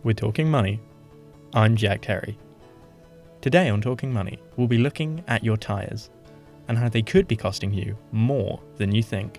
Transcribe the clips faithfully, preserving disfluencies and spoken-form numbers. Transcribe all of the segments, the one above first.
We're Talking Money. I'm Jack Terry. Today on Talking Money, we'll be looking at your tyres and how they could be costing you more than you think.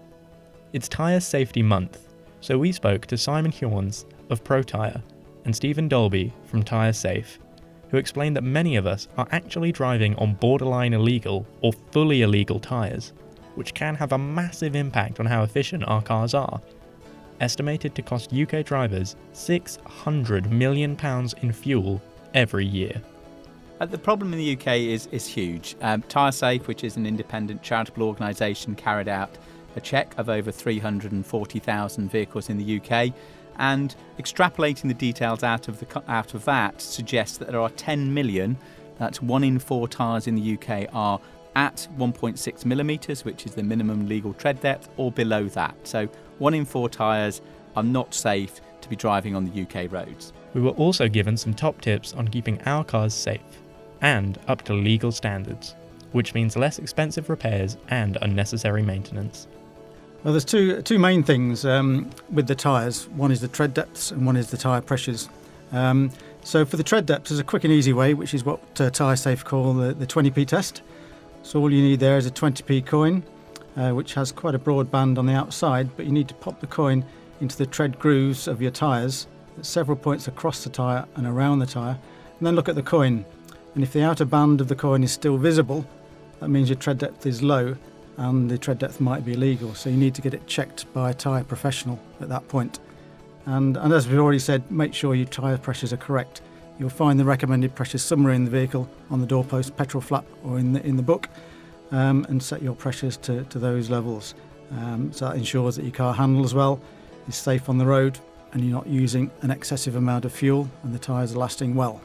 It's Tyre Safety Month, so we spoke to Simon Hjorns of ProTyre and Stephen Dolby from Tyre Safe, who explained that many of us are actually driving on borderline illegal or fully illegal tyres, which can have a massive impact on how efficient our cars are. Estimated to cost U K drivers six hundred million pounds in fuel every year. Uh, the problem in the U K is, is huge. Um, Tyre Safe, which is an independent charitable organisation, carried out a check of over three hundred forty thousand vehicles in the U K, and extrapolating the details out of the out of that suggests that there are ten million, that's one in four tyres in the U K, are at one point six millimetres, which is the minimum legal tread depth, or below that. So one in four tyres are not safe to be driving on the U K roads. We were also given some top tips on keeping our cars safe and up to legal standards, which means less expensive repairs and unnecessary maintenance. Well, there's two two main things um, with the tyres. One is the tread depths and one is the tyre pressures. Um, so for the tread depths, there's a quick and easy way, which is what uh, Tyre Safe call the, the twenty p test. So all you need there is a twenty p coin, uh, which has quite a broad band on the outside, but you need to pop the coin into the tread grooves of your tyres at several points across the tyre and around the tyre, and then look at the coin. And if the outer band of the coin is still visible, that means your tread depth is low and the tread depth might be illegal. So you need to get it checked by a tyre professional at that point. And, and as we've already said, make sure your tyre pressures are correct. You'll find the recommended pressures somewhere in the vehicle, on the doorpost, petrol flap, or in the in the book, um, and set your pressures to, to those levels. Um, so that ensures that your car handles well, is safe on the road, and you're not using an excessive amount of fuel, and the tyres are lasting well.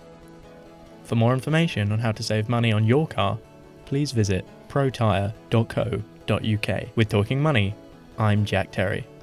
For more information on how to save money on your car, please visit pro tyre dot co dot U K. With Talking Money, I'm Jack Terry.